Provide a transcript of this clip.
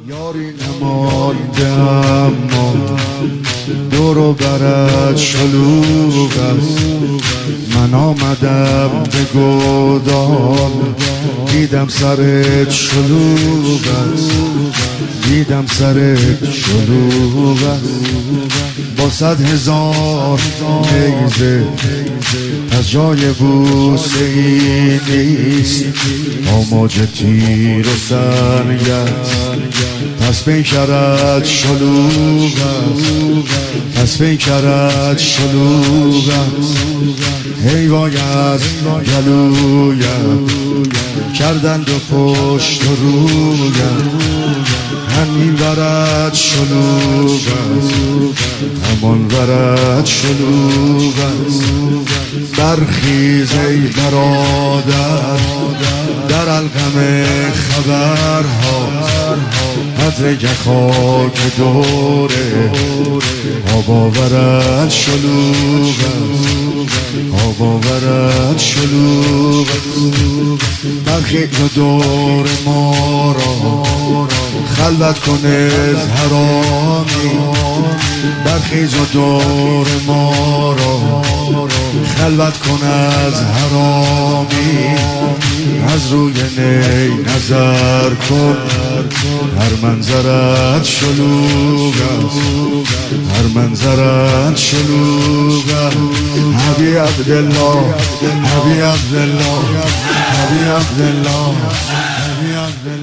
یاری نمانده اما دور و برت شلوغ است. من آمدم به گودال دیدم سرت شلوغ است، دیدم سرت شلوغ است. با 100,000 نیزه از جای بوسه ای نیست، آماج تیر و سنگت پس پیکرت شلوغ است، پس پیکرت شلوغ است. ای وای از گلویت کردند و پشت و رویت، همین ورد شلوغ است، همان ورد شلوغ است. برخیز ای برادر در القم خبرها، قدر خاک دوره آبا ورد شلوغ است، آبا ورد شلوغ است. برخیز و دور ما را خلوت کن از حرامی، برخیز و دور ما را خلوت کن از حرامی. از روی نی نظر کن، هر منظرت شلوغ است، هر منظرت شلوغ است. حبی عبدالله، حبی عبدالله، حبی عبدالله، حبی عبدالله.